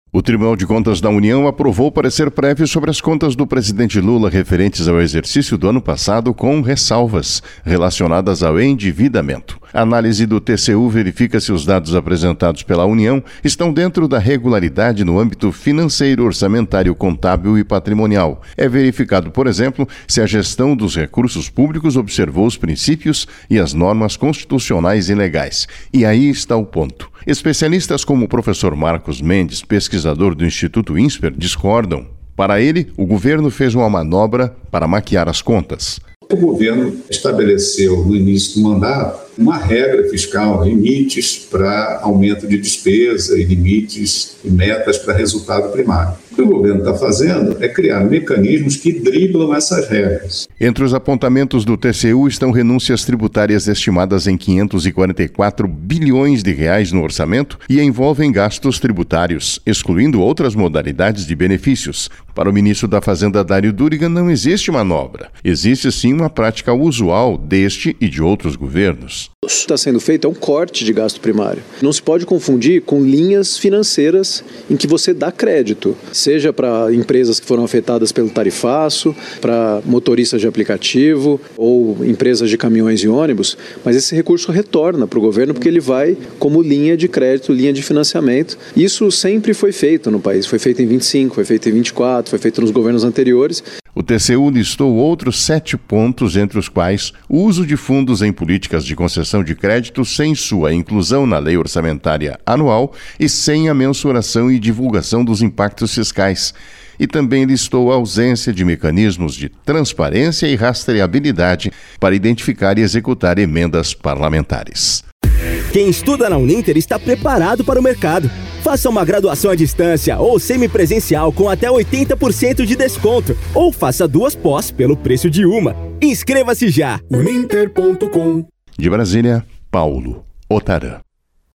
O Tribunal de Contas da União aprovou parecer prévio sobre as contas do presidente Lula referentes ao exercício do ano passado com ressalvas relacionadas ao endividamento. A análise do TCU verifica se os dados apresentados pela União estão dentro da regularidade no âmbito financeiro, orçamentário, contábil e patrimonial. É verificado, por exemplo, se a gestão dos recursos públicos observou os princípios e as normas constitucionais e legais. E aí está o ponto. Especialistas como o professor Marcos Mendes, pesquisador do Instituto INSPER, discordam. Para ele, o governo fez uma manobra para maquiar as contas. O governo estabeleceu no início do mandato uma regra fiscal, limites para aumento de despesa e limites e metas para resultado primário. O que o governo está fazendo é criar mecanismos que driblam essas regras. Entre os apontamentos do TCU estão renúncias tributárias estimadas em 544 bilhões de reais no orçamento e envolvem gastos tributários, excluindo outras modalidades de benefícios. Para o ministro da Fazenda, Dário Durigan, não existe manobra. Existe sim uma prática usual deste e de outros governos. O que está sendo feito é um corte de gasto primário. Não se pode confundir com linhas financeiras em que você dá crédito, seja para empresas que foram afetadas pelo tarifaço, para motoristas de aplicativo ou empresas de caminhões e ônibus, mas esse recurso retorna para o governo porque ele vai como linha de crédito, linha de financiamento. Isso sempre foi feito no país. Foi feito em 25, foi feito em 24, foi feito nos governos anteriores. O TCU listou outros 7 pontos, entre os quais o uso de fundos em políticas de concessão de crédito sem sua inclusão na lei orçamentária anual e sem a mensuração e divulgação dos impactos fiscais. E também listou a ausência de mecanismos de transparência e rastreabilidade para identificar e executar emendas parlamentares. Quem estuda na Uninter está preparado para o mercado. Faça uma graduação à distância ou semipresencial com até 80% de desconto. Ou faça 2 pós pelo preço de uma. Inscreva-se já! Uninter.com. De Brasília, Paulo Otarã.